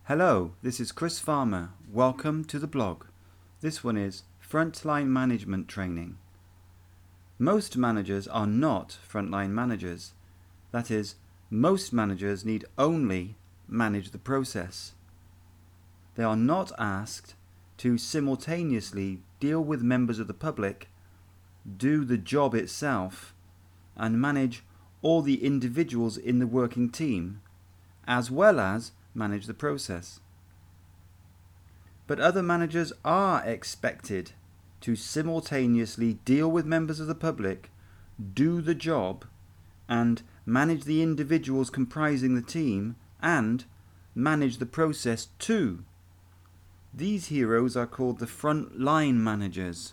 Hello, this is Chris Farmer. Welcome to the blog. This one is Frontline Management Training. Most managers are not frontline managers. That is, most managers need only manage the process. They are not asked to simultaneously deal with members of the public, do the job itself, and manage all the individuals in the working team, as well as manage the process. But other managers are expected to simultaneously deal with members of the public, do the job, and manage the individuals comprising the team, and manage the process too. These heroes are called the frontline managers.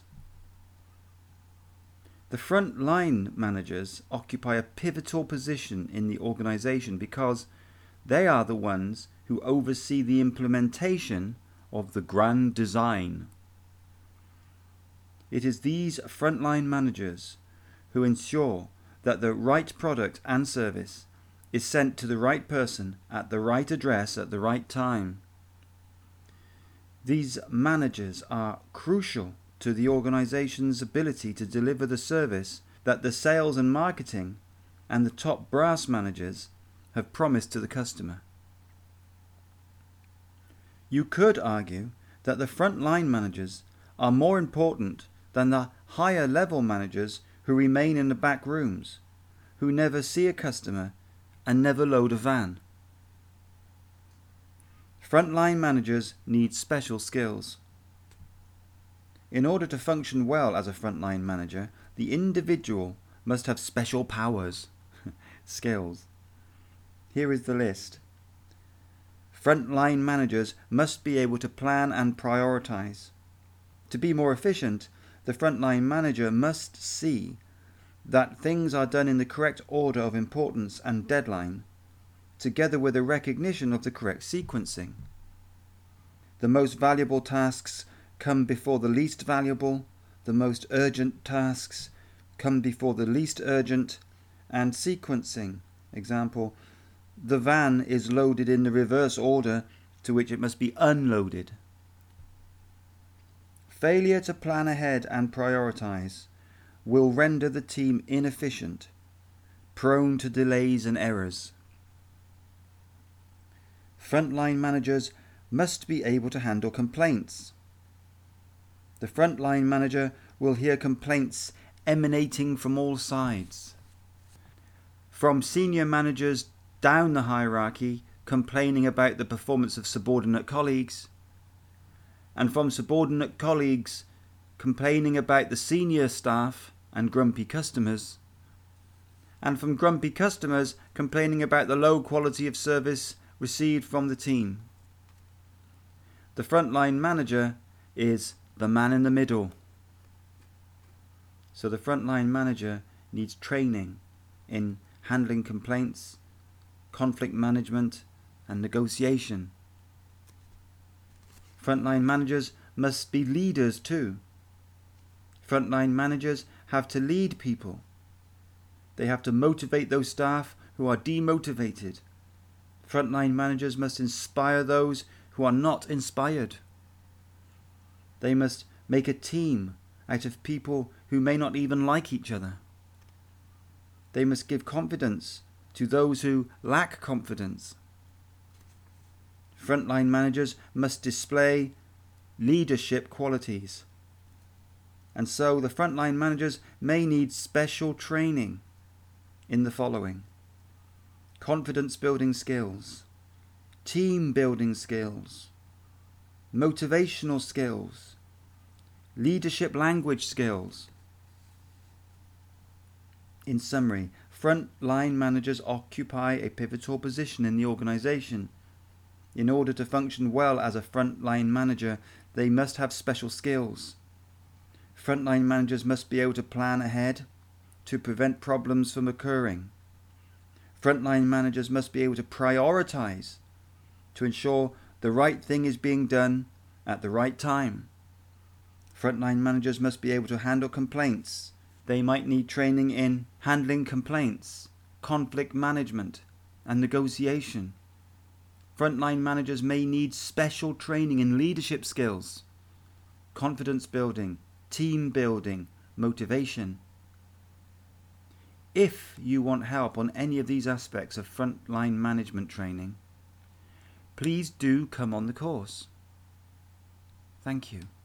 The frontline managers occupy a pivotal position in the organization because they are the ones who oversee the implementation of the grand design. It is these frontline managers who ensure that the right product and service is sent to the right person at the right address at the right time. These managers are crucial to the organization's ability to deliver the service that the sales and marketing and the top brass managers have promised to the customer. You could argue that the frontline managers are more important than the higher level managers who remain in the back rooms, who never see a customer and never load a van. Frontline managers need special skills. In order to function well as a frontline manager, the individual must have special powers, skills. Here is the list. Frontline managers must be able to plan and prioritize. To be more efficient, the frontline manager must see that things are done in the correct order of importance and deadline, together with a recognition of the correct sequencing. The most valuable tasks come before the least valuable, the most urgent tasks come before the least urgent, and sequencing. Example, the van is loaded in the reverse order to which it must be unloaded. Failure to plan ahead and prioritize will render the team inefficient, prone to delays and errors. Frontline managers must be able to handle complaints. The frontline manager will hear complaints emanating from all sides. From senior managers down the hierarchy complaining about the performance of subordinate colleagues, and from subordinate colleagues complaining about the senior staff and grumpy customers, and from grumpy customers complaining about the low quality of service received from the team. The frontline manager is the man in the middle. So the frontline manager needs training in handling complaints, conflict management, and negotiation. Frontline managers must be leaders too. Frontline managers have to lead people. They have to motivate those staff who are demotivated. Frontline managers must inspire those who are not inspired. They must make a team out of people who may not even like each other. They must give confidence to those who lack confidence. Frontline managers must display leadership qualities. And so the frontline managers may need special training in the following: confidence building skills, team building skills, motivational skills, leadership language skills. In summary, frontline managers occupy a pivotal position in the organization. In order to function well as a frontline manager, they must have special skills. Frontline managers must be able to plan ahead to prevent problems from occurring. Frontline managers must be able to prioritize to ensure the right thing is being done at the right time. Frontline managers must be able to handle complaints. They might need training in handling complaints, conflict management, and negotiation. Frontline managers may need special training in leadership skills, confidence building, team building, motivation. If you want help on any of these aspects of frontline management training, please do come on the course. Thank you.